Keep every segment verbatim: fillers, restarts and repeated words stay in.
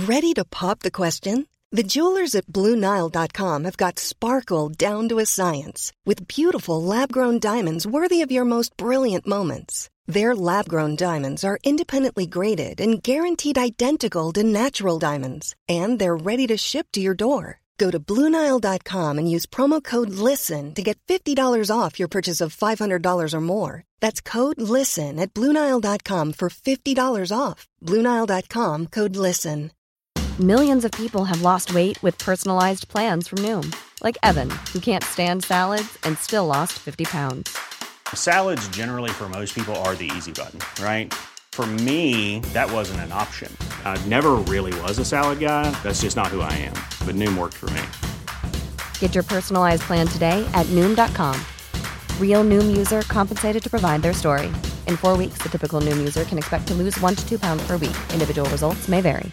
Ready to pop the question? The jewelers at Blue Nile dot com have got sparkle down to a science with beautiful lab-grown diamonds worthy of your most brilliant moments. Their lab-grown diamonds are independently graded and guaranteed identical to natural diamonds, and they're ready to ship to your door. Go to Blue Nile dot com and use promo code LISTEN to get fifty dollars off your purchase of five hundred dollars or more. That's code LISTEN at Blue Nile dot com for fifty dollars off. Blue Nile dot com, code LISTEN. Millions of people have lost weight with personalized plans from Noom. Like Evan, who can't stand salads and still lost fifty pounds. Salads generally for most people are the easy button, right? For me, that wasn't an option. I never really was a salad guy. That's just not who I am. But Noom worked for me. Get your personalized plan today at Noom dot com. Real Noom user compensated to provide their story. In four weeks, the typical Noom user can expect to lose one to two pounds per week. Individual results may vary.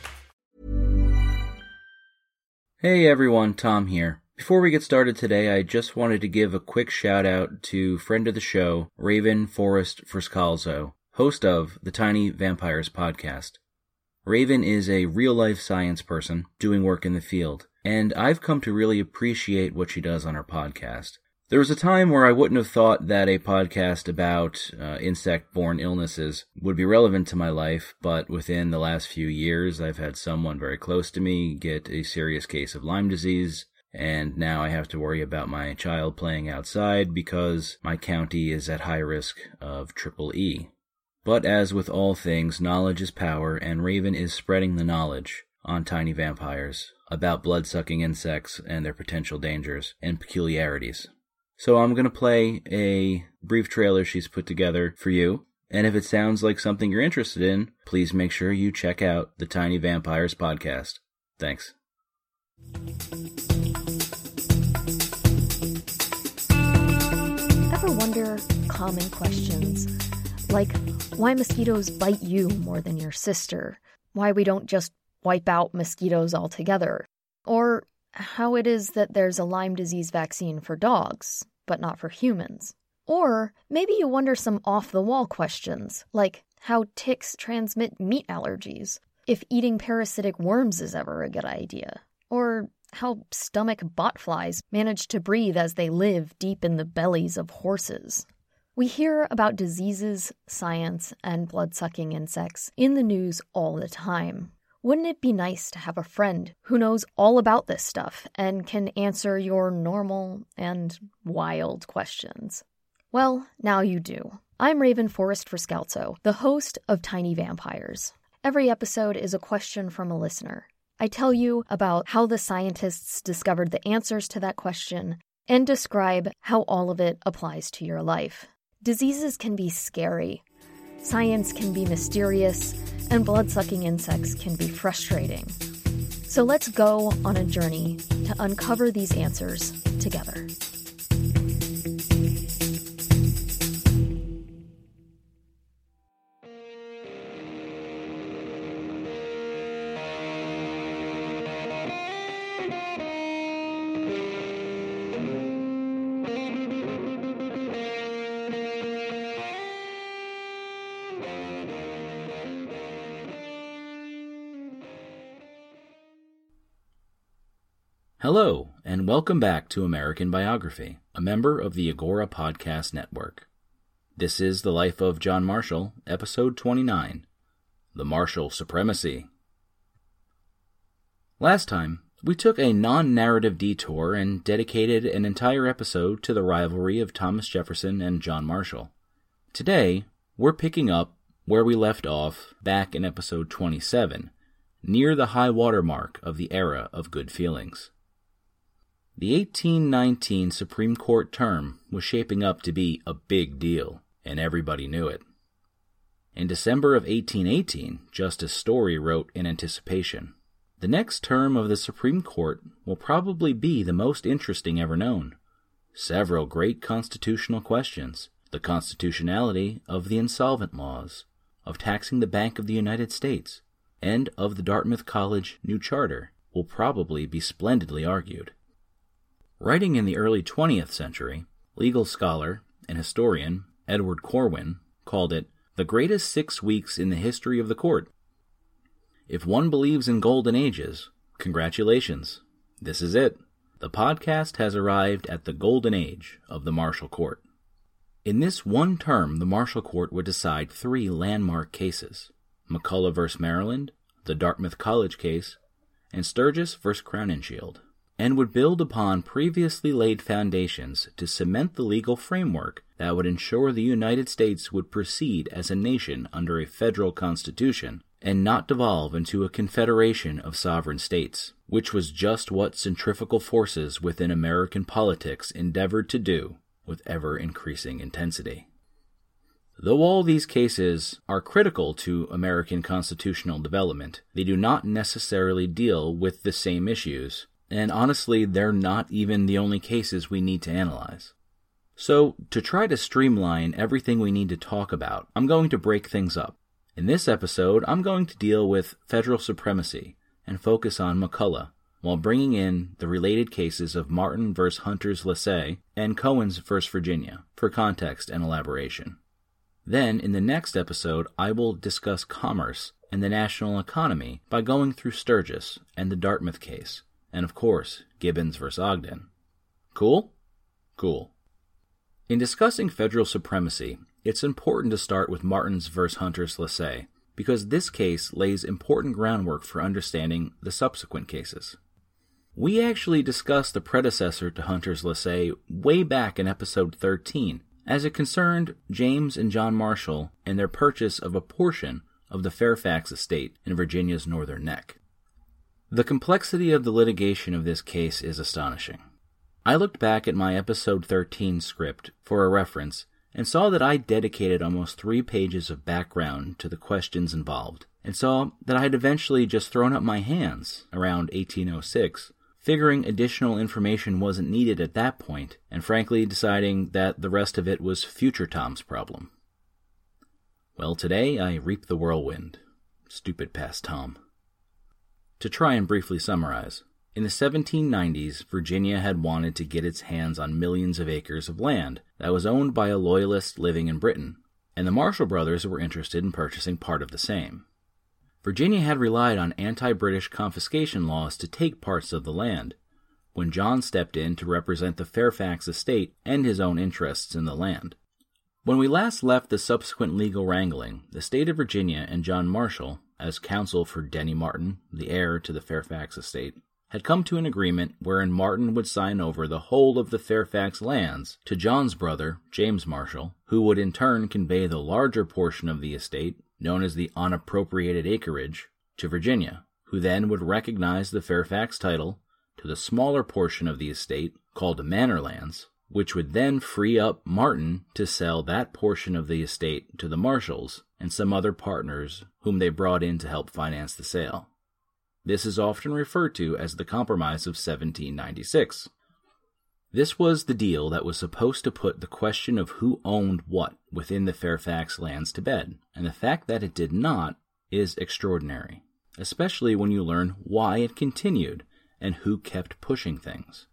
Hey everyone, Tom here. Before we get started today, I just wanted to give a quick shout out to friend of the show, Raven Forrest Friscalzo, host of the Tiny Vampires podcast. Raven is a real-life science person doing work in the field, and I've come to really appreciate what she does on her podcast. There was a time where I wouldn't have thought that a podcast about uh, insect-borne illnesses would be relevant to my life, but within the last few years, I've had someone very close to me get a serious case of Lyme disease, and now I have to worry about my child playing outside because my county is at high risk of triple E. But as with all things, knowledge is power, and Raven is spreading the knowledge on Tiny Vampires about blood-sucking insects and their potential dangers and peculiarities. So I'm going to play a brief trailer she's put together for you, and if it sounds like something you're interested in, please make sure you check out the Tiny Vampires podcast. Thanks. Ever wonder common questions? Like, why mosquitoes bite you more than your sister? Why we don't just wipe out mosquitoes altogether? Or how it is that there's a Lyme disease vaccine for dogs, but not for humans? Or maybe you wonder some off-the-wall questions, like how ticks transmit meat allergies, if eating parasitic worms is ever a good idea, or how stomach botflies manage to breathe as they live deep in the bellies of horses. We hear about diseases, science, and blood-sucking insects in the news all the time. Wouldn't it be nice to have a friend who knows all about this stuff and can answer your normal and wild questions? Well, now you do. I'm Raven Forrest Friscalzo, the host of Tiny Vampires. Every episode is a question from a listener. I tell you about how the scientists discovered the answers to that question and describe how all of it applies to your life. Diseases can be scary, science can be mysterious, and blood-sucking insects can be frustrating. So let's go on a journey to uncover these answers together. Hello, and welcome back to American Biography, a member of the Agora Podcast Network. This is The Life of John Marshall, Episode twenty-nine, The Marshall Supremacy. Last time, we took a non-narrative detour and dedicated an entire episode to the rivalry of Thomas Jefferson and John Marshall. Today, we're picking up where we left off back in Episode twenty-seven, near the high water mark of the era of good feelings. The eighteen nineteen Supreme Court term was shaping up to be a big deal, and everybody knew it. In December of eighteen eighteen, Justice Story wrote in anticipation, "The next term of the Supreme Court will probably be the most interesting ever known. Several great constitutional questions, the constitutionality of the insolvent laws, of taxing the Bank of the United States, and of the Dartmouth College new charter, will probably be splendidly argued." Writing in the early twentieth century, legal scholar and historian Edward Corwin called it the greatest six weeks in the history of the court. If one believes in golden ages, congratulations. This is it. The podcast has arrived at the golden age of the Marshall Court. In this one term, the Marshall Court would decide three landmark cases: McCulloch versus Maryland, the Dartmouth College case, and Sturgis versus Crowninshield, and would build upon previously laid foundations to cement the legal framework that would ensure the United States would proceed as a nation under a federal constitution and not devolve into a confederation of sovereign states, which was just what centrifugal forces within American politics endeavored to do with ever-increasing intensity. Though all these cases are critical to American constitutional development, they do not necessarily deal with the same issues, and honestly, they're not even the only cases we need to analyze. So, to try to streamline everything we need to talk about, I'm going to break things up. In this episode, I'm going to deal with federal supremacy and focus on McCulloch, while bringing in the related cases of Martin versus Hunters-Lessee and Cohens versus Virginia for context and elaboration. Then, in the next episode, I will discuss commerce and the national economy by going through Sturgis and the Dartmouth case, and of course, Gibbons versus Ogden. Cool? Cool. In discussing federal supremacy, it's important to start with Martins versus Hunters-Lessee, because this case lays important groundwork for understanding the subsequent cases. We actually discussed the predecessor to Hunters-Lessee way back in episode thirteen, as it concerned James and John Marshall and their purchase of a portion of the Fairfax estate in Virginia's Northern Neck. The complexity of the litigation of this case is astonishing. I looked back at my episode thirteen script for a reference and saw that I dedicated almost three pages of background to the questions involved, and saw that I had eventually just thrown up my hands around eighteen oh six, figuring additional information wasn't needed at that point, and frankly deciding that the rest of it was future Tom's problem. Well, today I reap the whirlwind. Stupid past Tom. To try and briefly summarize, in the seventeen nineties, Virginia had wanted to get its hands on millions of acres of land that was owned by a loyalist living in Britain, and the Marshall brothers were interested in purchasing part of the same. Virginia had relied on anti-British confiscation laws to take parts of the land, when John stepped in to represent the Fairfax estate and his own interests in the land. When we last left the subsequent legal wrangling, the state of Virginia and John Marshall, as counsel for Denny Martin, the heir to the Fairfax estate, had come to an agreement wherein Martin would sign over the whole of the Fairfax lands to John's brother, James Marshall, who would in turn convey the larger portion of the estate, known as the unappropriated acreage, to Virginia, who then would recognize the Fairfax title to the smaller portion of the estate, called the Manor Lands, which would then free up Martin to sell that portion of the estate to the Marshalls and some other partners whom they brought in to help finance the sale. This is often referred to as the Compromise of seventeen ninety-six. This was the deal that was supposed to put the question of who owned what within the Fairfax lands to bed, and the fact that it did not is extraordinary, especially when you learn why it continued and who kept pushing things.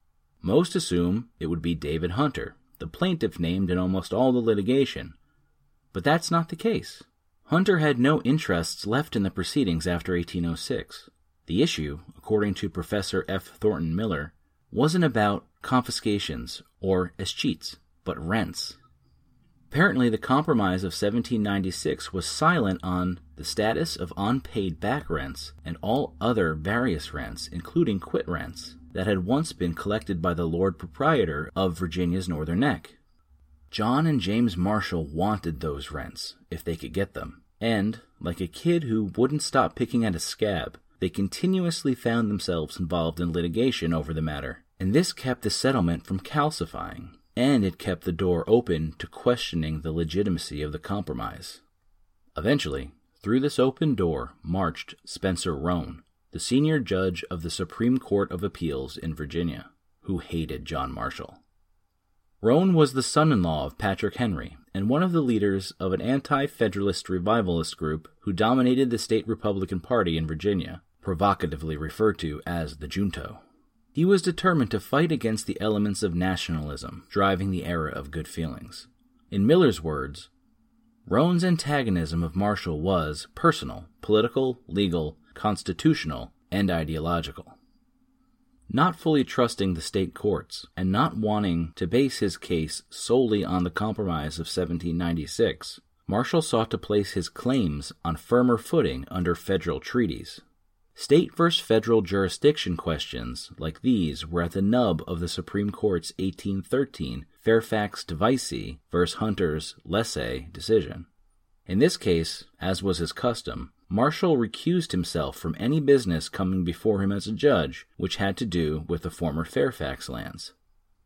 Most assume it would be David Hunter, the plaintiff named in almost all the litigation, but that's not the case. Hunter had no interests left in the proceedings after eighteen oh six. The issue, according to Professor F. Thornton Miller, wasn't about confiscations or escheats, but rents. Apparently, the Compromise of seventeen ninety-six was silent on the status of unpaid back rents and all other various rents, including quit rents, that had once been collected by the Lord Proprietor of Virginia's Northern Neck. John and James Marshall wanted those rents, if they could get them, and, like a kid who wouldn't stop picking at a scab, they continuously found themselves involved in litigation over the matter, and this kept the settlement from calcifying, and it kept the door open to questioning the legitimacy of the compromise. Eventually, through this open door marched Spencer Roane, the senior judge of the Supreme Court of Appeals in Virginia, who hated John Marshall. Roane was the son-in-law of Patrick Henry, and one of the leaders of an anti-federalist revivalist group who dominated the state Republican Party in Virginia, provocatively referred to as the Junto. He was determined to fight against the elements of nationalism, driving the era of good feelings. In Miller's words, Roan's antagonism of Marshall was personal, political, legal, constitutional, and ideological. Not fully trusting the state courts, and not wanting to base his case solely on the Compromise of seventeen ninety-six, Marshall sought to place his claims on firmer footing under federal treaties. State versus federal jurisdiction questions like these were at the nub of the Supreme Court's eighteen thirteen Fairfax-Devicey versus Hunters-Lessay decision. In this case, as was his custom, Marshall recused himself from any business coming before him as a judge which had to do with the former Fairfax lands.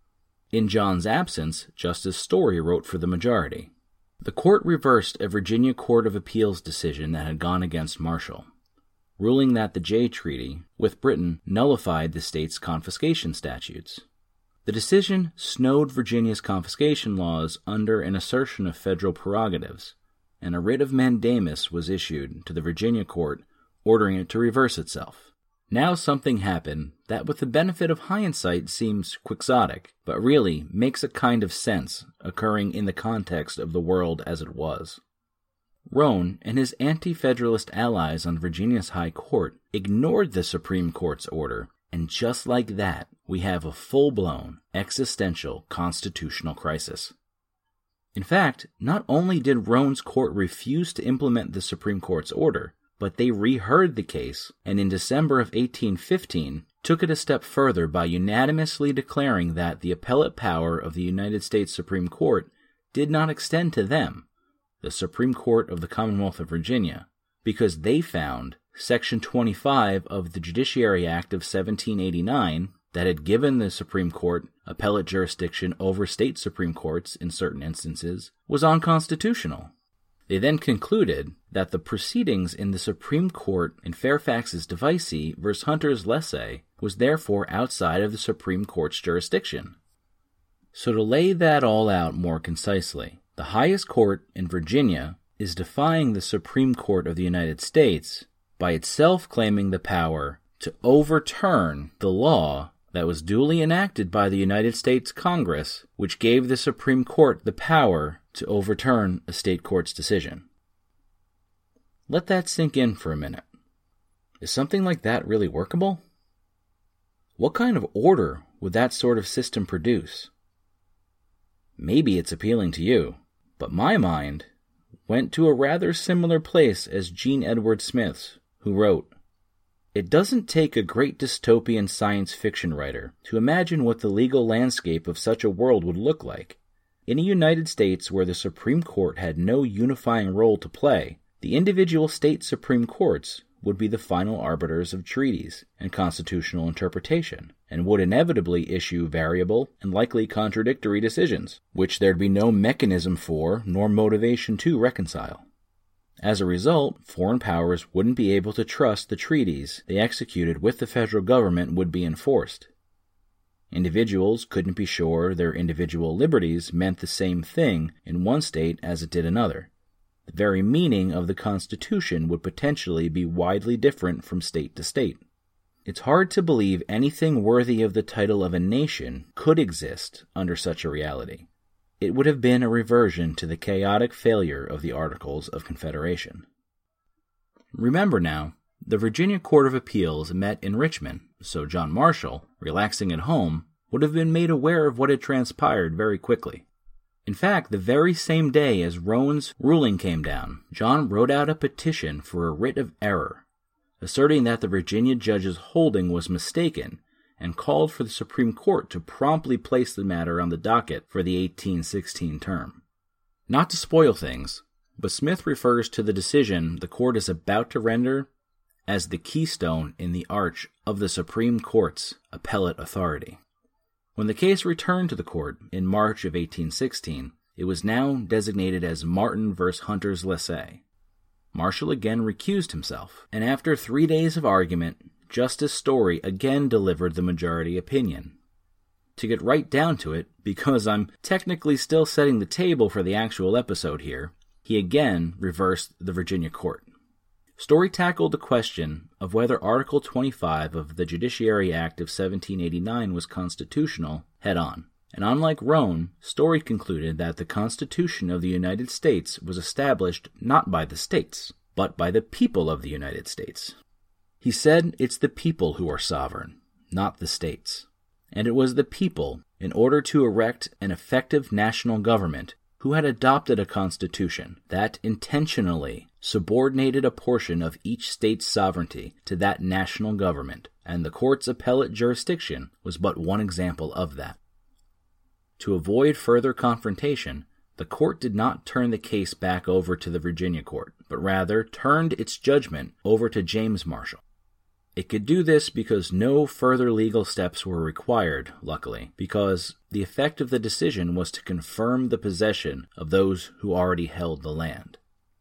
In John's absence, Justice Story wrote for the majority. The court reversed a Virginia Court of Appeals decision that had gone against Marshall, ruling that the Jay Treaty with Britain nullified the state's confiscation statutes. The decision snowed Virginia's confiscation laws under an assertion of federal prerogatives, and a writ of mandamus was issued to the Virginia court ordering it to reverse itself. Now something happened that with the benefit of hindsight seems quixotic, but really makes a kind of sense occurring in the context of the world as it was. Roan and his anti-federalist allies on Virginia's High Court ignored the Supreme Court's order, and just like that, we have a full-blown, existential constitutional crisis. In fact, not only did Roan's court refuse to implement the Supreme Court's order, but they reheard the case, and in December of eighteen fifteen, took it a step further by unanimously declaring that the appellate power of the United States Supreme Court did not extend to them, the Supreme Court of the Commonwealth of Virginia, because they found Section twenty-five of the Judiciary Act of seventeen eighty-nine, that had given the Supreme Court appellate jurisdiction over state Supreme Courts in certain instances, was unconstitutional. They then concluded that the proceedings in the Supreme Court in Fairfax's Devicey versus Hunters-Lessay was therefore outside of the Supreme Court's jurisdiction. So to lay that all out more concisely, the highest court in Virginia is defying the Supreme Court of the United States by itself claiming the power to overturn the law that was duly enacted by the United States Congress, which gave the Supreme Court the power to overturn a state court's decision. Let that sink in for a minute. Is something like that really workable? What kind of order would that sort of system produce? Maybe it's appealing to you, but my mind went to a rather similar place as Jean Edward Smith's, who wrote, "It doesn't take a great dystopian science fiction writer to imagine what the legal landscape of such a world would look like. In a United States where the Supreme Court had no unifying role to play, the individual state Supreme Courts would be the final arbiters of treaties and constitutional interpretation, and would inevitably issue variable and likely contradictory decisions, which there'd be no mechanism for nor motivation to reconcile. As a result, foreign powers wouldn't be able to trust the treaties they executed with the federal government would be enforced. Individuals couldn't be sure their individual liberties meant the same thing in one state as it did another. The very meaning of the Constitution would potentially be widely different from state to state. It's hard to believe anything worthy of the title of a nation could exist under such a reality. It would have been a reversion to the chaotic failure of the Articles of Confederation." Remember now, the Virginia Court of Appeals met in Richmond, so John Marshall, relaxing at home, would have been made aware of what had transpired very quickly. In fact, the very same day as Roan's ruling came down, John wrote out a petition for a writ of error, asserting that the Virginia judge's holding was mistaken, and called for the Supreme Court to promptly place the matter on the docket for the eighteen sixteen term. Not to spoil things, but Smith refers to the decision the court is about to render as the keystone in the arch of the Supreme Court's appellate authority. When the case returned to the court in March of eighteen sixteen, it was now designated as Martin versus Hunters-Lessay. Marshall again recused himself, and after three days of argument, Justice Story again delivered the majority opinion. To get right down to it, because I'm technically still setting the table for the actual episode here, he again reversed the Virginia court. Story tackled the question of whether Article twenty-five of the Judiciary Act of seventeen eighty-nine was constitutional head-on. And unlike Roane, Story concluded that the Constitution of the United States was established not by the states, but by the people of the United States. He said it's the people who are sovereign, not the states. And it was the people, in order to erect an effective national government, who had adopted a constitution that intentionally subordinated a portion of each state's sovereignty to that national government, and the court's appellate jurisdiction was but one example of that. To avoid further confrontation, the court did not turn the case back over to the Virginia court, but rather turned its judgment over to James Marshall. It could do this because no further legal steps were required, luckily, because the effect of the decision was to confirm the possession of those who already held the land.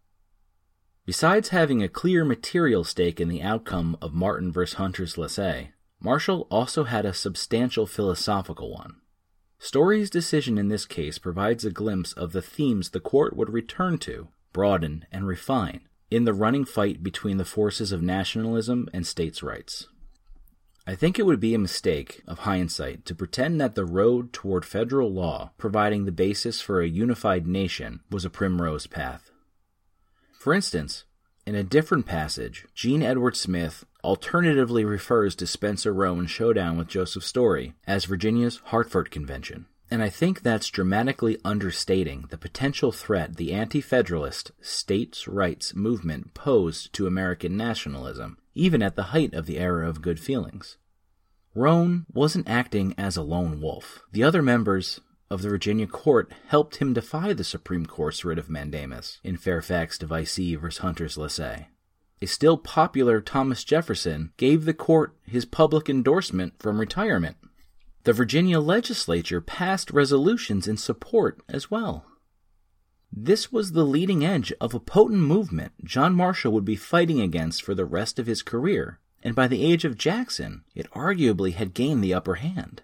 Besides having a clear material stake in the outcome of Martin v. Hunter's Lessee, Marshall also had a substantial philosophical one. Story's decision in this case provides a glimpse of the themes the court would return to, broaden, and refine in the running fight between the forces of nationalism and states' rights. I think it would be a mistake of hindsight to pretend that the road toward federal law providing the basis for a unified nation was a primrose path. For instance, in a different passage, Gene Edward Smith alternatively refers to Spencer Roane's showdown with Joseph Story as Virginia's Hartford Convention. And I think that's dramatically understating the potential threat the anti-federalist states' rights movement posed to American nationalism, even at the height of the era of good feelings. Roane wasn't acting as a lone wolf. The other members of the Virginia court helped him defy the Supreme Court's writ of mandamus in Fairfax Devicey v. Hunter's Lessee. A still popular Thomas Jefferson gave the court his public endorsement from retirement. The Virginia legislature passed resolutions in support as well. This was the leading edge of a potent movement John Marshall would be fighting against for the rest of his career, and by the age of Jackson, it arguably had gained the upper hand.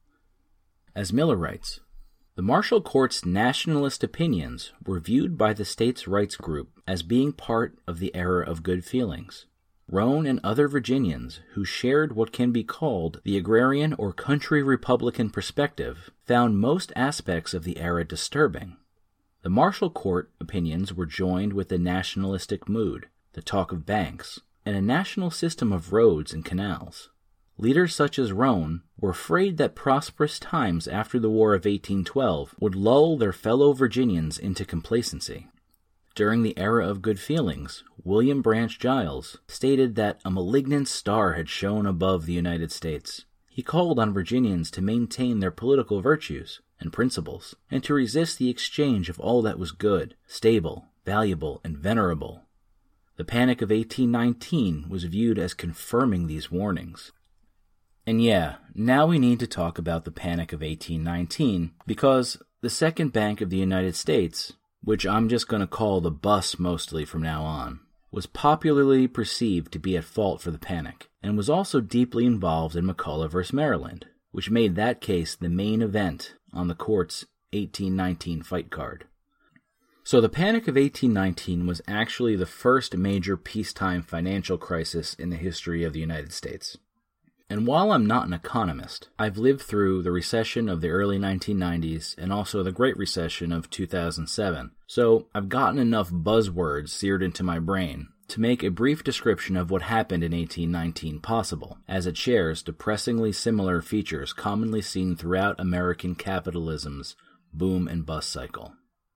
As Miller writes, the Marshall Court's nationalist opinions were viewed by the states' rights group as being part of the era of good feelings. Roane and other Virginians who shared what can be called the agrarian or country Republican perspective found most aspects of the era disturbing. The Marshall Court opinions were joined with the nationalistic mood, the talk of banks, and a national system of roads and canals. Leaders such as Roane were afraid that prosperous times after the War of eighteen twelve would lull their fellow Virginians into complacency. During the era of good feelings, William Branch Giles stated that a malignant star had shone above the United States. He called on Virginians to maintain their political virtues and principles, and to resist the exchange of all that was good, stable, valuable, and venerable. The Panic of eighteen nineteen was viewed as confirming these warnings. And yeah, now we need to talk about the Panic of eighteen nineteen, because the Second Bank of the United States, which I'm just going to call the bus mostly from now on, was popularly perceived to be at fault for the panic, and was also deeply involved in McCulloch v. Maryland, which made that case the main event on the court's eighteen nineteen fight card. So the Panic of eighteen nineteen was actually the first major peacetime financial crisis in the history of the United States. And while I'm not an economist, I've lived through the recession of the early nineteen nineties and also the Great Recession of two thousand seven, so I've gotten enough buzzwords seared into my brain to make a brief description of what happened in eighteen nineteen possible, as it shares depressingly similar features commonly seen throughout American capitalism's boom and bust cycle.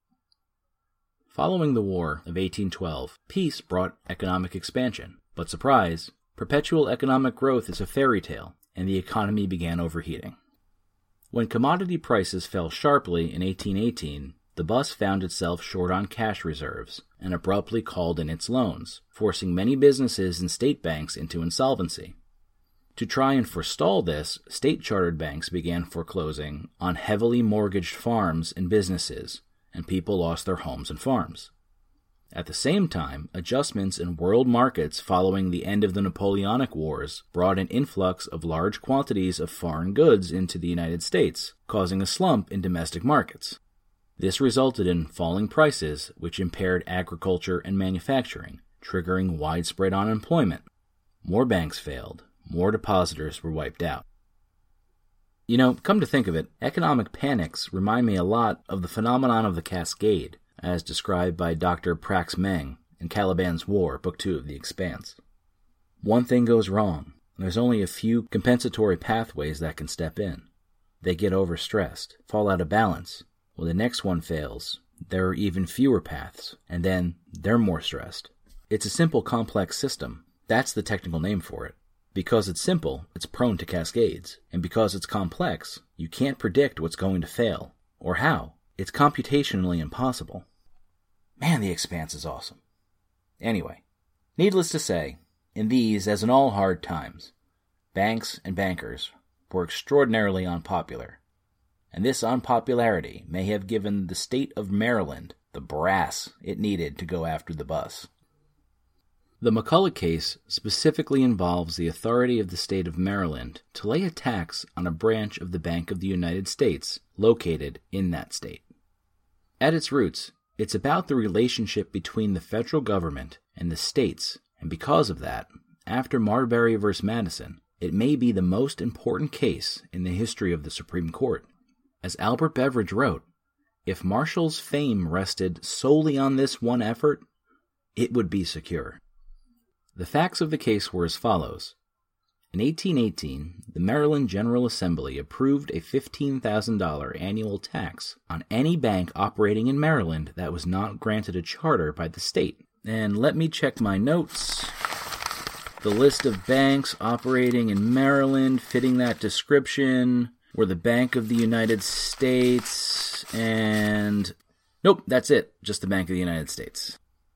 Following the War of eighteen twelve, peace brought economic expansion, but surprise, perpetual economic growth is a fairy tale, and the economy began overheating. When commodity prices fell sharply in eighteen eighteen, the bus found itself short on cash reserves and abruptly called in its loans, forcing many businesses and state banks into insolvency. To try and forestall this, state-chartered banks began foreclosing on heavily mortgaged farms and businesses, and people lost their homes and farms. At the same time, adjustments in world markets following the end of the Napoleonic Wars brought an influx of large quantities of foreign goods into the United States, causing a slump in domestic markets. This resulted in falling prices, which impaired agriculture and manufacturing, triggering widespread unemployment. More banks failed. More depositors were wiped out. You know, come to think of it, economic panics remind me a lot of the phenomenon of the Cascade, as described by Doctor Prax Meng in Caliban's War, Book two of The Expanse. One thing goes wrong. There's only a few compensatory pathways that can step in. They get overstressed, fall out of balance. When the next one fails, there are even fewer paths, and then they're more stressed. It's a simple, complex system. That's the technical name for it. Because it's simple, it's prone to cascades. And because it's complex, you can't predict what's going to fail, or how. It's computationally impossible. Man, The Expanse is awesome. Anyway, needless to say, in these, as in all hard times, banks and bankers were extraordinarily unpopular. And this unpopularity may have given the state of Maryland the brass it needed to go after the bus. The McCulloch case specifically involves the authority of the state of Maryland to lay a tax on a branch of the Bank of the United States located in that state. At its roots, it's about the relationship between the federal government and the states, and because of that, after Marbury v. Madison, it may be the most important case in the history of the Supreme Court. As Albert Beveridge wrote, if Marshall's fame rested solely on this one effort, it would be secure. The facts of the case were as follows. In eighteen eighteen, the Maryland General Assembly approved a fifteen thousand dollars annual tax on any bank operating in Maryland that was not granted a charter by the state. And let me check my notes. The list of banks operating in Maryland fitting that description were the Bank of the United States and... Nope, that's it. Just the Bank of the United States.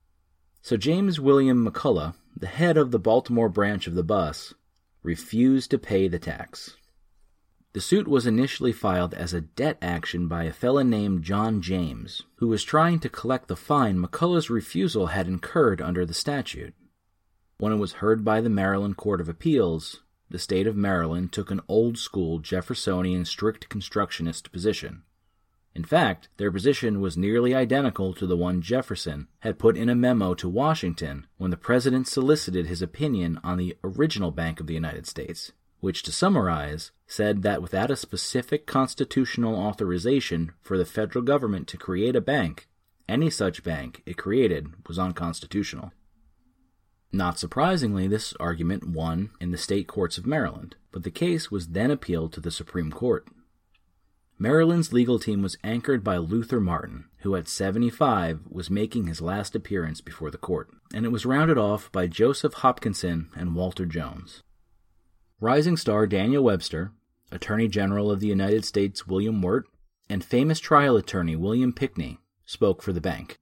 So James William McCulloch, the head of the Baltimore branch of the bus, refused to pay the tax. The suit was initially filed as a debt action by a fellow named John James, who was trying to collect the fine McCulloch's refusal had incurred under the statute. When it was heard by the Maryland Court of Appeals, the state of Maryland took an old-school Jeffersonian strict constructionist position. In fact, their position was nearly identical to the one Jefferson had put in a memo to Washington when the president solicited his opinion on the original Bank of the United States, which, to summarize, said that without a specific constitutional authorization for the federal government to create a bank, any such bank it created was unconstitutional. Not surprisingly, this argument won in the state courts of Maryland, but the case was then appealed to the Supreme Court. Maryland's legal team was anchored by Luther Martin, who at seventy-five was making his last appearance before the court, and it was rounded off by Joseph Hopkinson and Walter Jones. Rising star Daniel Webster, Attorney General of the United States William Wirt, and famous trial attorney William Pickney spoke for the bank.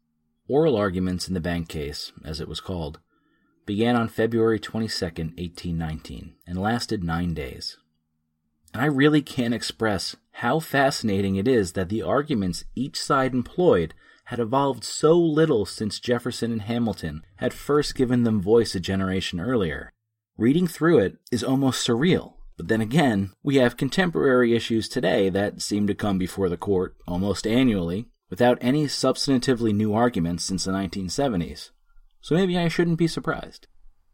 Oral arguments in the bank case, as it was called, began on February twenty-second, eighteen nineteen, and lasted nine days. And I really can't express how fascinating it is that the arguments each side employed had evolved so little since Jefferson and Hamilton had first given them voice a generation earlier. Reading through it is almost surreal, but then again, we have contemporary issues today that seem to come before the court almost annually without any substantively new arguments since the nineteen seventies. So maybe I shouldn't be surprised.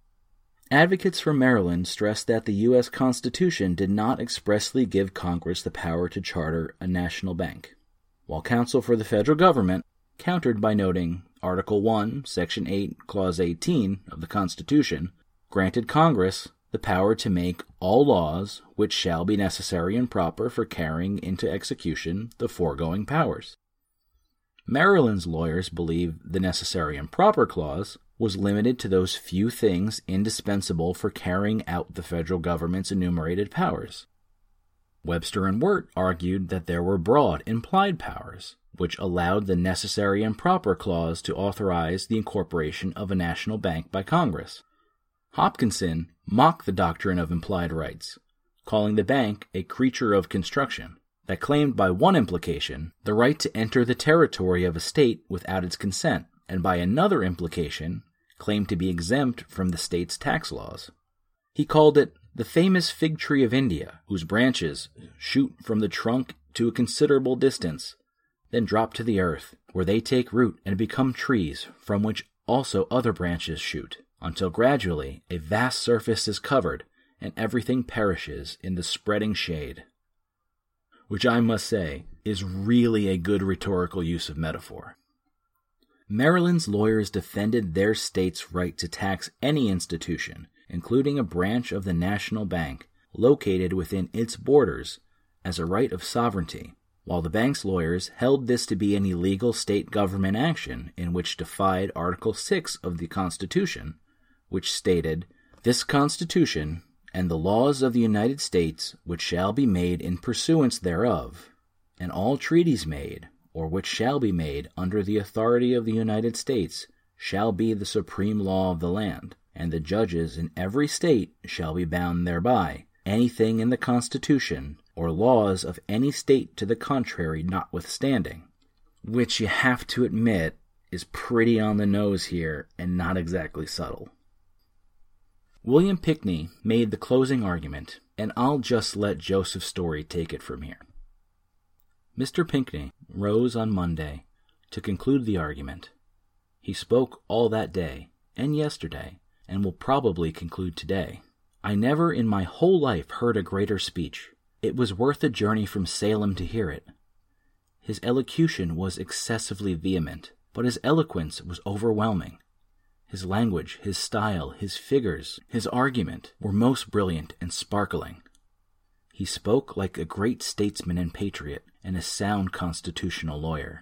Advocates for Maryland stressed that the U S Constitution did not expressly give Congress the power to charter a national bank, while counsel for the federal government countered by noting Article one, Section eight, Clause eighteen of the Constitution granted Congress the power to make all laws which shall be necessary and proper for carrying into execution the foregoing powers. Maryland's lawyers believe the necessary and proper clause was limited to those few things indispensable for carrying out the federal government's enumerated powers. Webster and Wirt argued that there were broad, implied powers, which allowed the necessary and proper clause to authorize the incorporation of a national bank by Congress. Hopkinson mocked the doctrine of implied rights, calling the bank a creature of construction that claimed by one implication the right to enter the territory of a state without its consent, and by another implication claimed to be exempt from the state's tax laws. He called it the famous fig tree of India, whose branches shoot from the trunk to a considerable distance, then drop to the earth, where they take root and become trees from which also other branches shoot, until gradually a vast surface is covered and everything perishes in the spreading shade. which I must say is really a good rhetorical use of metaphor. Maryland's lawyers defended their state's right to tax any institution, including a branch of the national bank, located within its borders, as a right of sovereignty, while the bank's lawyers held this to be an illegal state government action in which defied Article six of the Constitution, which stated, "This Constitution and the laws of the United States which shall be made in pursuance thereof, and all treaties made, or which shall be made under the authority of the United States, shall be the supreme law of the land, and the judges in every state shall be bound thereby, anything in the Constitution or laws of any state to the contrary notwithstanding," which you have to admit is pretty on the nose here and not exactly subtle. William Pinckney made the closing argument, and I'll just let Joseph Story take it from here. Mister Pinckney rose on Monday to conclude the argument. He spoke all that day and yesterday, and will probably conclude today. I never in my whole life heard a greater speech. It was worth a journey from Salem to hear it. His elocution was excessively vehement, but his eloquence was overwhelming. His language, his style, his figures, his argument were most brilliant and sparkling. He spoke like a great statesman and patriot, and a sound constitutional lawyer.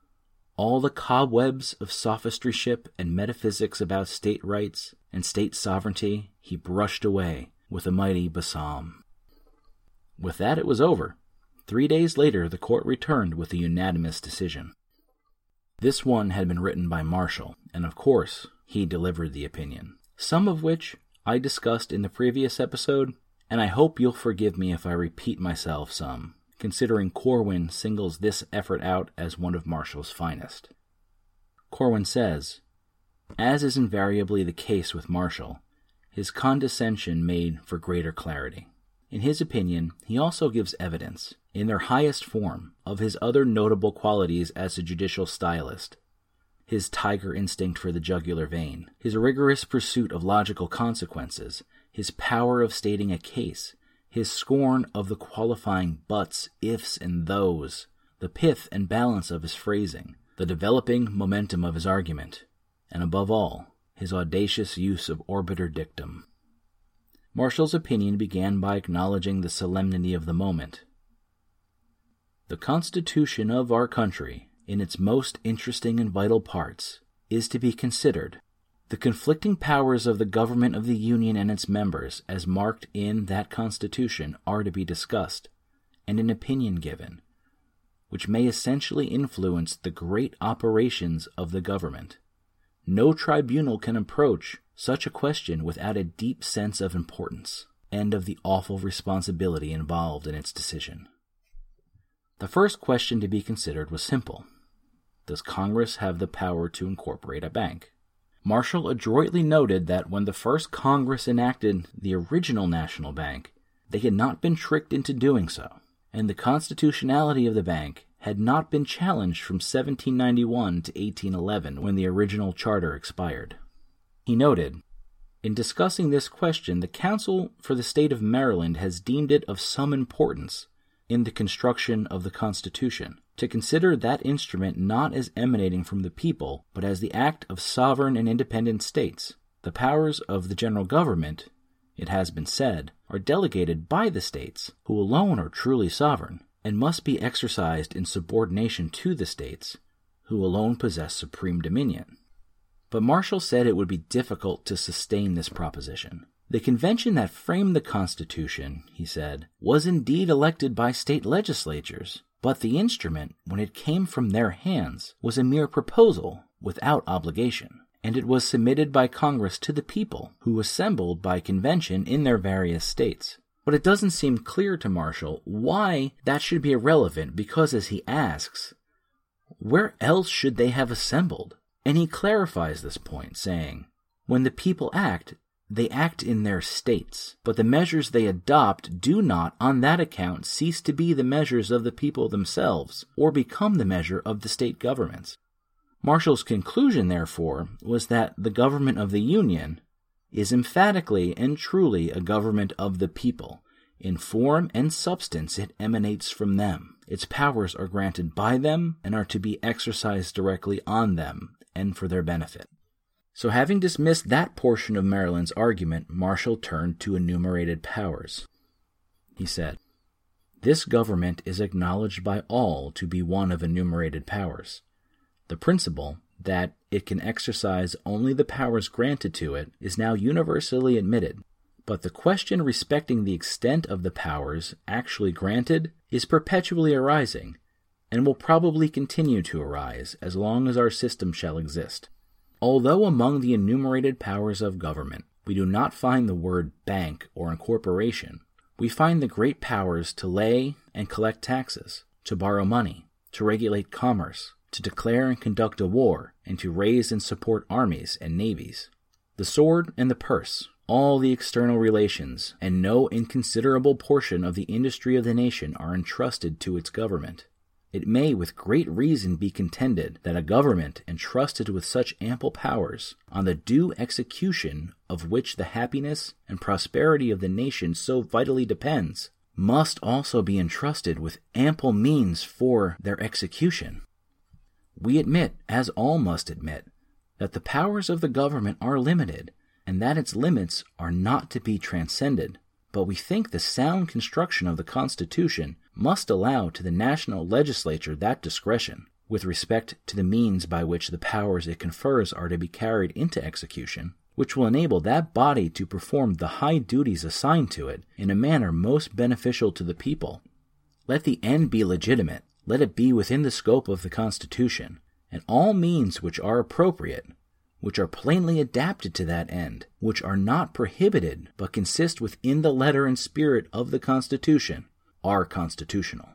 All the cobwebs of sophistryship and metaphysics about state rights and state sovereignty he brushed away with a mighty besom. With that it was over. Three days later the court returned with a unanimous decision. This one had been written by Marshall, and of course he delivered the opinion, some of which I discussed in the previous episode, and I hope you'll forgive me if I repeat myself some, considering Corwin singles this effort out as one of Marshall's finest. Corwin says, as is invariably the case with Marshall, his condescension made for greater clarity. In his opinion, he also gives evidence, in their highest form, of his other notable qualities as a judicial stylist. His tiger instinct for the jugular vein, his rigorous pursuit of logical consequences, his power of stating a case, his scorn of the qualifying buts, ifs, and those, the pith and balance of his phrasing, the developing momentum of his argument, and above all, his audacious use of obiter dictum. Marshall's opinion began by acknowledging the solemnity of the moment. The Constitution of our country, in its most interesting and vital parts, is to be considered. The conflicting powers of the government of the Union and its members, as marked in that Constitution, are to be discussed, and an opinion given, which may essentially influence the great operations of the government. No tribunal can approach such a question without a deep sense of importance, and of the awful responsibility involved in its decision. The first question to be considered was simple. Does Congress have the power to incorporate a bank? Marshall adroitly noted that when the first Congress enacted the original national bank, they had not been tricked into doing so, and the constitutionality of the bank had not been challenged from seventeen ninety-one to eighteen eleven when the original charter expired. He noted, in discussing this question, the Council for the State of Maryland has deemed it of some importance in the construction of the Constitution to consider that instrument not as emanating from the people, but as the act of sovereign and independent states. The powers of the general government, it has been said, are delegated by the states, who alone are truly sovereign, and must be exercised in subordination to the states, who alone possess supreme dominion. But Marshall said it would be difficult to sustain this proposition. The convention that framed the Constitution, he said, was indeed elected by state legislatures, but the instrument, when it came from their hands, was a mere proposal without obligation, and it was submitted by Congress to the people, who assembled by convention in their various states. But it doesn't seem clear to Marshall why that should be irrelevant, because, as he asks, where else should they have assembled? And he clarifies this point, saying, when the people act, they act in their states, but the measures they adopt do not, on that account, cease to be the measures of the people themselves, or become the measure of the state governments. Marshall's conclusion, therefore, was that the government of the Union is emphatically and truly a government of the people, In form and substance it emanates from them. Its powers are granted by them and are to be exercised directly on them and for their benefit. So having dismissed that portion of Maryland's argument, Marshall turned to enumerated powers. He said, "This government is acknowledged by all to be one of enumerated powers. The principle that it can exercise only the powers granted to it is now universally admitted, but the question respecting the extent of the powers actually granted is perpetually arising, and will probably continue to arise as long as our system shall exist. Although among the enumerated powers of government we do not find the word bank or incorporation, we find the great powers to lay and collect taxes, to borrow money, to regulate commerce, to declare and conduct a war, and to raise and support armies and navies. The sword and the purse, all the external relations, and no inconsiderable portion of the industry of the nation are entrusted to its government. It may with great reason be contended that a government entrusted with such ample powers, on the due execution of which the happiness and prosperity of the nation so vitally depends, must also be entrusted with ample means for their execution. We admit, as all must admit, that the powers of the government are limited, and that its limits are not to be transcended. But we think the sound construction of the Constitution must allow to the national legislature that discretion, with respect to the means by which the powers it confers are to be carried into execution, which will enable that body to perform the high duties assigned to it in a manner most beneficial to the people. Let the end be legitimate, let it be within the scope of the Constitution, and all means which are appropriate, which are plainly adapted to that end, which are not prohibited but consist within the letter and spirit of the Constitution, are constitutional."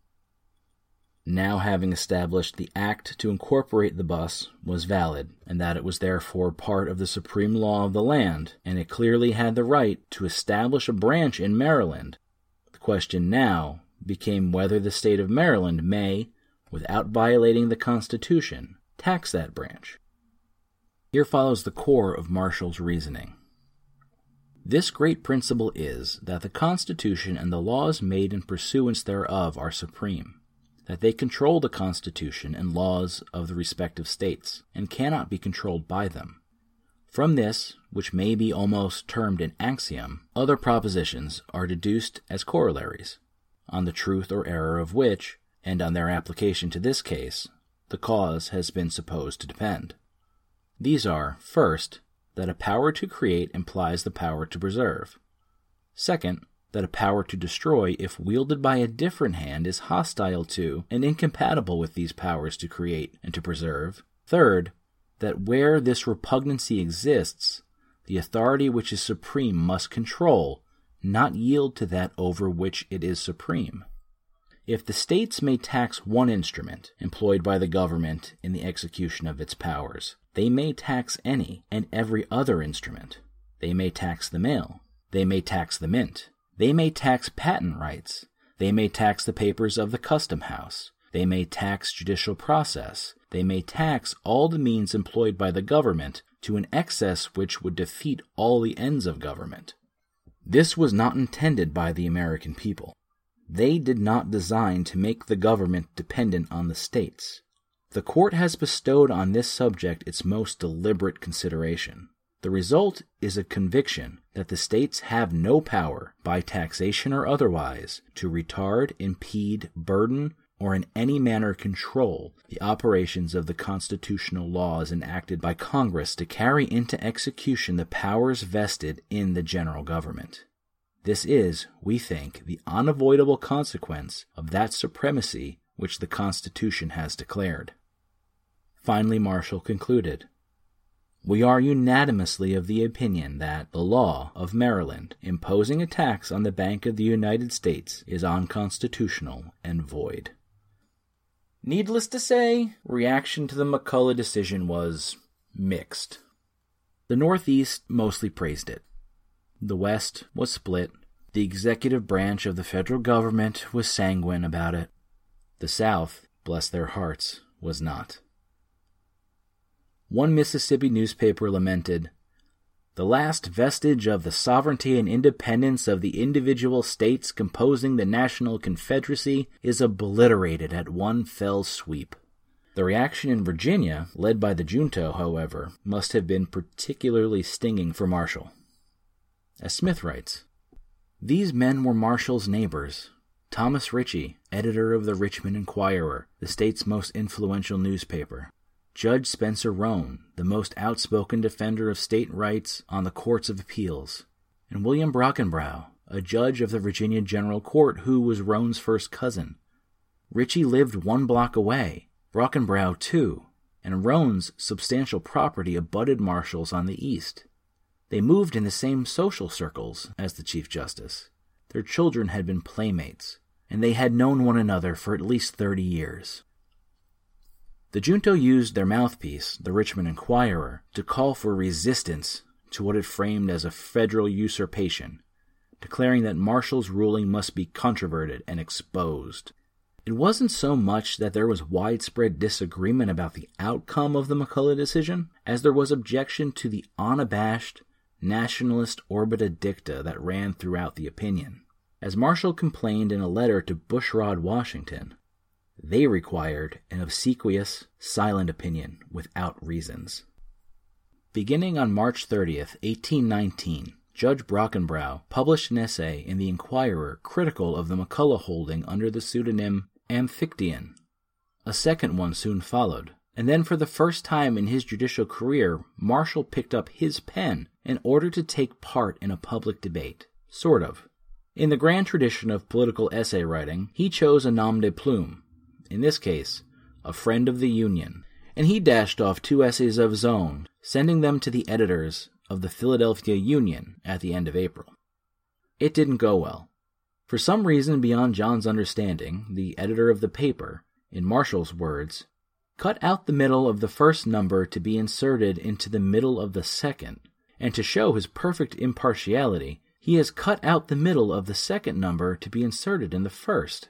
Now having established the act to incorporate the bus was valid, and that it was therefore part of the supreme law of the land, and it clearly had the right to establish a branch in Maryland, the question now became whether the state of Maryland may, without violating the Constitution, tax that branch. Here follows the core of Marshall's reasoning. This great principle is that the Constitution and the laws made in pursuance thereof are supreme, that they control the Constitution and laws of the respective states, and cannot be controlled by them. From this, which may be almost termed an axiom, other propositions are deduced as corollaries, on the truth or error of which, and on their application to this case, the cause has been supposed to depend. These are, first, that a power to create implies the power to preserve. Second, that a power to destroy, if wielded by a different hand, is hostile to and incompatible with these powers to create and to preserve. Third, that where this repugnancy exists, the authority which is supreme must control, not yield to that over which it is supreme. If the states may tax one instrument employed by the government in the execution of its powers, they may tax any and every other instrument. They may tax the mail. They may tax the mint. They may tax patent rights. They may tax the papers of the custom house. They may tax judicial process. They may tax all the means employed by the government to an excess which would defeat all the ends of government. This was not intended by the American people. They did not design to make the government dependent on the states. The court has bestowed on this subject its most deliberate consideration. The result is a conviction that the states have no power, by taxation or otherwise, to retard, impede, burden, or in any manner control the operations of the constitutional laws enacted by Congress to carry into execution the powers vested in the general government. This is, we think, the unavoidable consequence of that supremacy which the Constitution has declared. Finally, Marshall concluded, "We are unanimously of the opinion that the law of Maryland imposing a tax on the Bank of the United States is unconstitutional and void." Needless to say, reaction to the McCulloch decision was mixed. The Northeast mostly praised it. The West was split. The executive branch of the federal government was sanguine about it. The South, bless their hearts, was not. One Mississippi newspaper lamented, The last vestige of the sovereignty and independence of the individual states composing the National Confederacy is obliterated at one fell sweep. The reaction in Virginia, led by the junto, however, must have been particularly stinging for Marshall. As Smith writes, "These men were Marshall's neighbors. Thomas Ritchie, editor of the Richmond Enquirer, the state's most influential newspaper. Judge Spencer Roane, the most outspoken defender of state rights on the courts of appeals, and William Brockenbrough, a judge of the Virginia General Court who was Roane's first cousin. Ritchie lived one block away, Brockenbrough too, and Roane's substantial property abutted Marshall's on the east. They moved in the same social circles as the Chief Justice. Their children had been playmates, and they had known one another for at least thirty years. The junto used their mouthpiece, the Richmond Enquirer, to call for resistance to what it framed as a federal usurpation, declaring that Marshall's ruling must be controverted and exposed. It wasn't so much that there was widespread disagreement about the outcome of the McCulloch decision, as there was objection to the unabashed, nationalist orbita dicta that ran throughout the opinion. As Marshall complained in a letter to Bushrod Washington, they required an obsequious, silent opinion without reasons. Beginning on March thirtieth, eighteen nineteen, Judge Brockenbrough published an essay in the Enquirer critical of the McCulloch holding under the pseudonym Amphictyon. A second one soon followed, and then for the first time in his judicial career, Marshall picked up his pen in order to take part in a public debate. Sort of. In the grand tradition of political essay writing, he chose a nom de plume, in this case, a friend of the Union, and he dashed off two essays of his own, sending them to the editors of the Philadelphia Union at the end of April. It didn't go well. For some reason beyond John's understanding, the editor of the paper, in Marshall's words, cut out the middle of the first number to be inserted into the middle of the second, and to show his perfect impartiality, he has cut out the middle of the second number to be inserted in the first.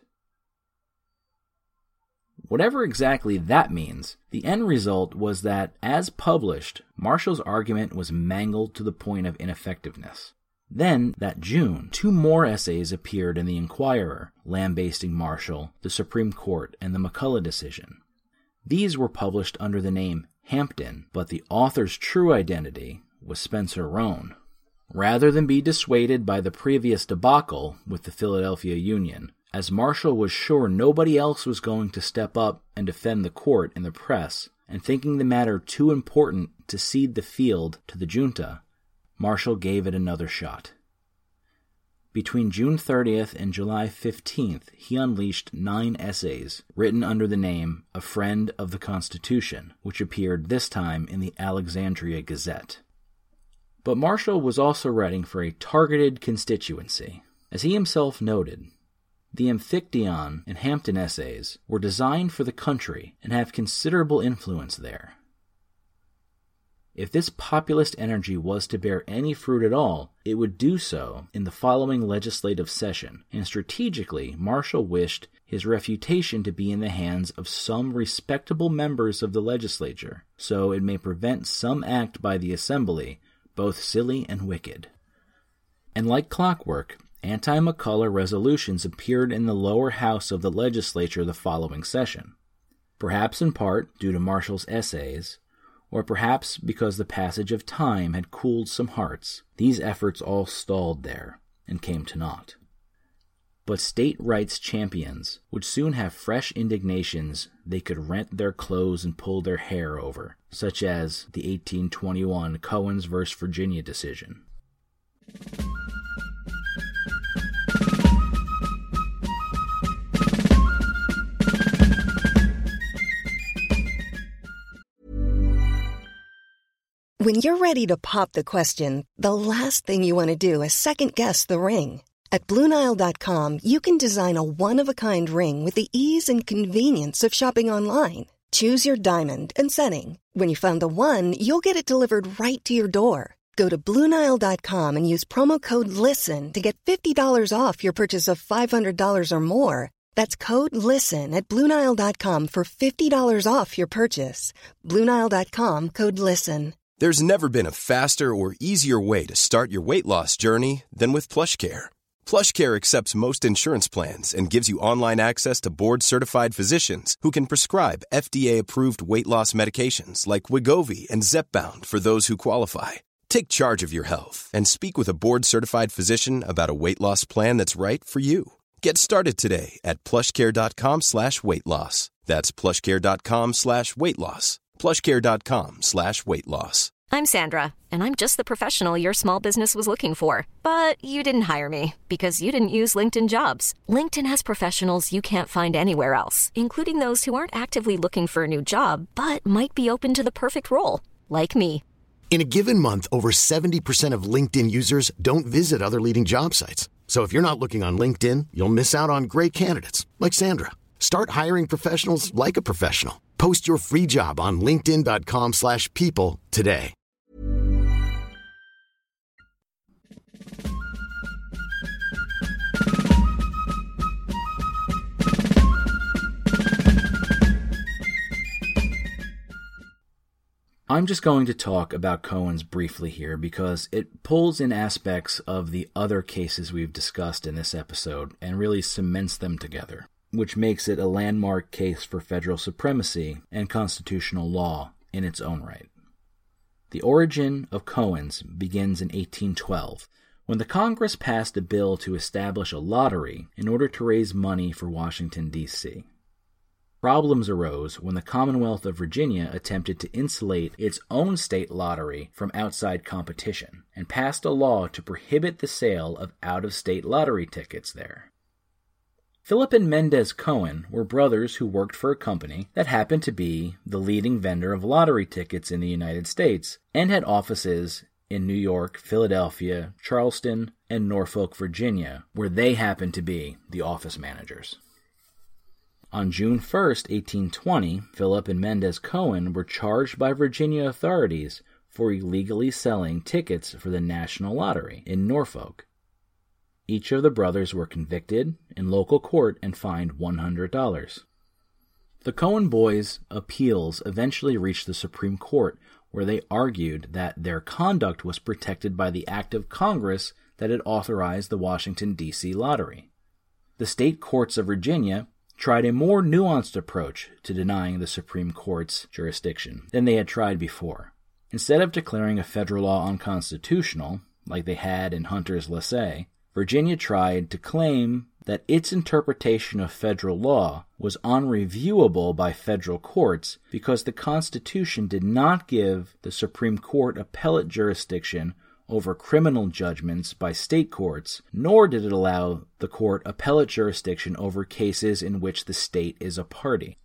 Whatever exactly that means, the end result was that, as published, Marshall's argument was mangled to the point of ineffectiveness. Then, that June, two more essays appeared in the Enquirer, lambasting Marshall, the Supreme Court, and the McCulloch decision. These were published under the name Hampden, but the author's true identity was Spencer Roane. Rather than be dissuaded by the previous debacle with the Philadelphia Union, as Marshall was sure nobody else was going to step up and defend the court in the press, and thinking the matter too important to cede the field to the junta, Marshall gave it another shot. Between June thirtieth and July fifteenth, he unleashed nine essays written under the name A Friend of the Constitution, which appeared this time in the Alexandria Gazette. But Marshall was also writing for a targeted constituency. As he himself noted, the Amphictyon and Hampden essays were designed for the country and have considerable influence there. If this populist energy was to bear any fruit at all, it would do so in the following legislative session, and strategically Marshall wished his refutation to be in the hands of some respectable members of the legislature, so it may prevent some act by the Assembly, both silly and wicked. And like clockwork, anti-McCulloch resolutions appeared in the lower house of the legislature the following session, perhaps in part due to Marshall's essays, or perhaps because the passage of time had cooled some hearts. These efforts all stalled there and came to naught. But state rights champions would soon have fresh indignations they could rent their clothes and pull their hair over, such as the eighteen twenty-one Cohens v. Virginia decision. When you're ready to pop the question, the last thing you want to do is second-guess the ring. At Blue Nile dot com, you can design a one-of-a-kind ring with the ease and convenience of shopping online. Choose your diamond and setting. When you find the one, you'll get it delivered right to your door. Go to Blue Nile dot com and use promo code LISTEN to get fifty dollars off your purchase of five hundred dollars or more. That's code LISTEN at Blue Nile dot com for fifty dollars off your purchase. Blue Nile dot com, code LISTEN. There's never been a faster or easier way to start your weight loss journey than with PlushCare. PlushCare accepts most insurance plans and gives you online access to board-certified physicians who can prescribe F D A-approved weight loss medications like Wegovy and Zepbound for those who qualify. Take charge of your health and speak with a board-certified physician about a weight loss plan that's right for you. Get started today at plushcare.com slash weight loss. That's plushcare.com slash weight loss. plushcare.com slash weight loss. I'm Sandra, and I'm just the professional your small business was looking for. But you didn't hire me because you didn't use LinkedIn Jobs. LinkedIn has professionals you can't find anywhere else, including those who aren't actively looking for a new job, but might be open to the perfect role, like me. In a given month, over seventy percent of LinkedIn users don't visit other leading job sites. So if you're not looking on LinkedIn, you'll miss out on great candidates like Sandra. Start hiring professionals like a professional. Post your free job on linkedin.com slash people today. I'm just going to talk about Cohen's briefly here because it pulls in aspects of the other cases we've discussed in this episode and really cements them together, which makes it a landmark case for federal supremacy and constitutional law in its own right. The origin of Cohen's begins in eighteen twelve, when the Congress passed a bill to establish a lottery in order to raise money for Washington, D C Problems arose when the Commonwealth of Virginia attempted to insulate its own state lottery from outside competition and passed a law to prohibit the sale of out-of-state lottery tickets there. Philip and Mendez Cohen were brothers who worked for a company that happened to be the leading vendor of lottery tickets in the United States and had offices in New York, Philadelphia, Charleston, and Norfolk, Virginia, where they happened to be the office managers. On June first, eighteen twenty, Philip and Mendez Cohen were charged by Virginia authorities for illegally selling tickets for the National Lottery in Norfolk. Each of the brothers were convicted in local court and fined one hundred dollars. The Cohen boys' appeals eventually reached the Supreme Court, where they argued that their conduct was protected by the act of Congress that had authorized the Washington, D C lottery. The state courts of Virginia tried a more nuanced approach to denying the Supreme Court's jurisdiction than they had tried before. Instead of declaring a federal law unconstitutional, like they had in Hunter's Laissez, Virginia tried to claim that its interpretation of federal law was unreviewable by federal courts because the Constitution did not give the Supreme Court appellate jurisdiction over criminal judgments by state courts, nor did it allow the court appellate jurisdiction over cases in which the state is a party.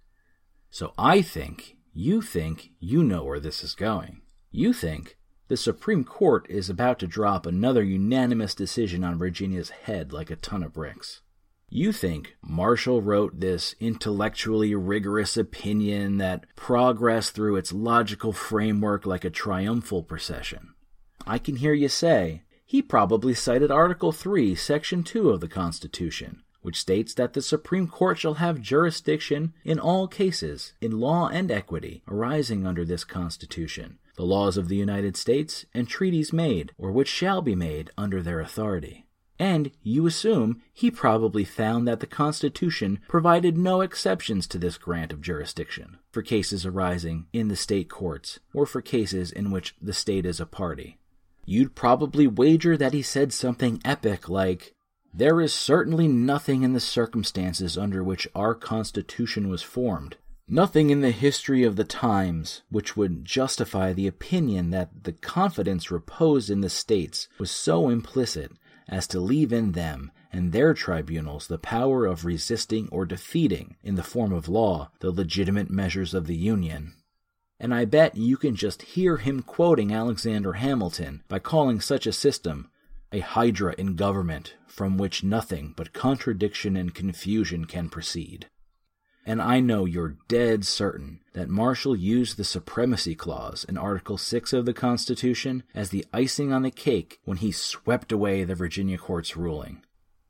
So I think, you think, you know where this is going. You think the Supreme Court is about to drop another unanimous decision on Virginia's head like a ton of bricks. You think Marshall wrote this intellectually rigorous opinion that progressed through its logical framework like a triumphal procession. I can hear you say, he probably cited Article three, Section two of the Constitution, which states that the Supreme Court shall have jurisdiction in all cases, in law and equity, arising under this Constitution, the laws of the United States, and treaties made, or which shall be made, under their authority. And you assume he probably found that the Constitution provided no exceptions to this grant of jurisdiction for cases arising in the state courts, or for cases in which the state is a party. You'd probably wager that he said something epic like, "There is certainly nothing in the circumstances under which our Constitution was formed, nothing in the history of the times which would justify the opinion that the confidence reposed in the states was so implicit as to leave in them and their tribunals the power of resisting or defeating, in the form of law, the legitimate measures of the Union." And I bet you can just hear him quoting Alexander Hamilton by calling such a system a hydra in government from which nothing but contradiction and confusion can proceed. And I know you're dead certain that Marshall used the Supremacy Clause in Article six of the Constitution as the icing on the cake when he swept away the Virginia court's ruling.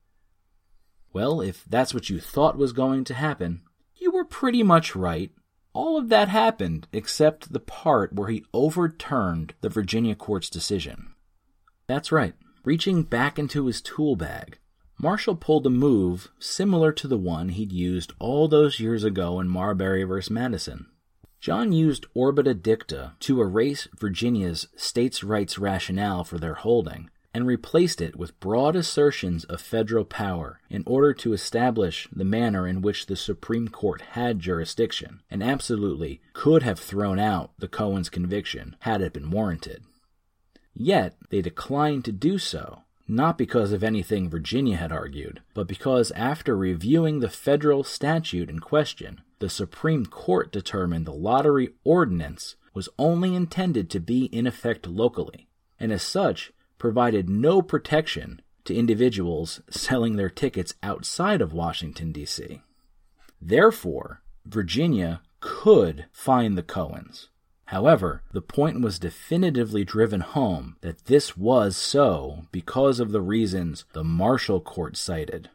Well, if that's what you thought was going to happen, you were pretty much right. All of that happened except the part where he overturned the Virginia court's decision. That's right, reaching back into his tool bag, Marshall pulled a move similar to the one he'd used all those years ago in Marbury versus Madison. John used orbita dicta to erase Virginia's states' rights rationale for their holding and replaced it with broad assertions of federal power in order to establish the manner in which the Supreme Court had jurisdiction and absolutely could have thrown out the Cohen's conviction had it been warranted. Yet, they declined to do so, not because of anything Virginia had argued, but because after reviewing the federal statute in question, the Supreme Court determined the lottery ordinance was only intended to be in effect locally, and as such, provided no protection to individuals selling their tickets outside of Washington, D C Therefore, Virginia could fine the Cohens. However, the point was definitively driven home that this was so because of the reasons the Marshall Court cited.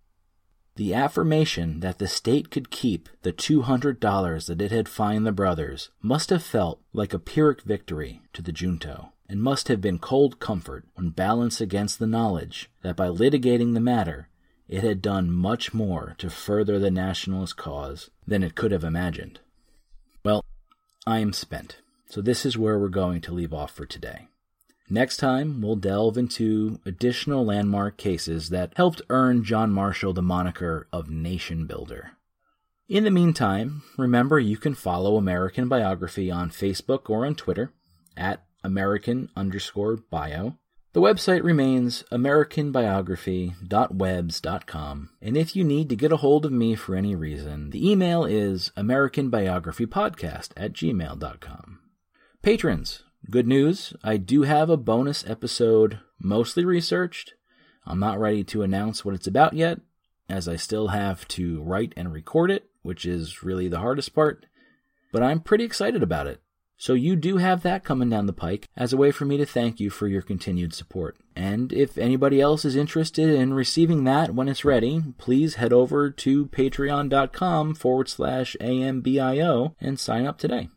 The affirmation that the state could keep the two hundred dollars that it had fined the brothers must have felt like a Pyrrhic victory to the junto, and must have been cold comfort when balanced against the knowledge that by litigating the matter, it had done much more to further the nationalist cause than it could have imagined. Well, I am spent, so this is where we're going to leave off for today. Next time, we'll delve into additional landmark cases that helped earn John Marshall the moniker of Nation Builder. In the meantime, remember you can follow American Biography on Facebook or on Twitter, at American underscore bio. The website remains american biography dot webs dot com, and if you need to get a hold of me for any reason, the email is american biography podcast at gmail dot com. Patrons, good news, I do have a bonus episode mostly researched. I'm not ready to announce what it's about yet, as I still have to write and record it, which is really the hardest part, but I'm pretty excited about it. So you do have that coming down the pike as a way for me to thank you for your continued support. And if anybody else is interested in receiving that when it's ready, please head over to patreon.com forward slash AMBIO and sign up today.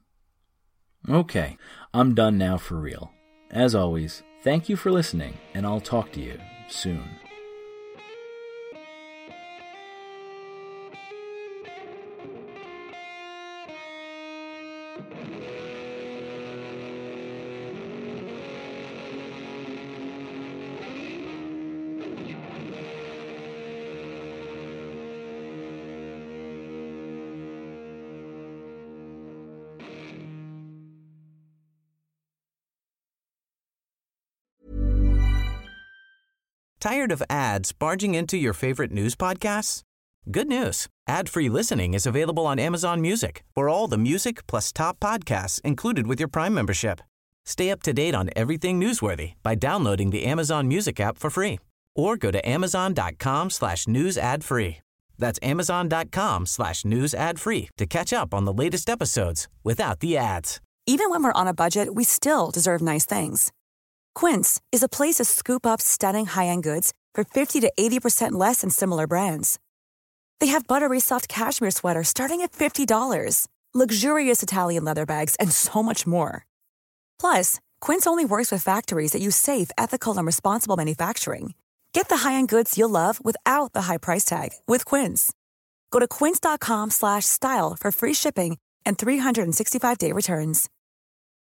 Okay, I'm done now for real. As always, thank you for listening, and I'll talk to you soon. Tired of ads barging into your favorite news podcasts? Good news. Ad-free listening is available on Amazon Music for all the music plus top podcasts included with your Prime membership. Stay up to date on everything newsworthy by downloading the Amazon Music app for free or go to amazon.com slash news ad free. That's amazon.com slash news ad free to catch up on the latest episodes without the ads. Even when we're on a budget, we still deserve nice things. Quince is a place to scoop up stunning high-end goods for fifty to eighty percent less than similar brands. They have buttery soft cashmere sweaters starting at fifty dollars, luxurious Italian leather bags, and so much more. Plus, Quince only works with factories that use safe, ethical, and responsible manufacturing. Get the high-end goods you'll love without the high price tag with Quince. Go to quince.com slash style for free shipping and three sixty-five day returns.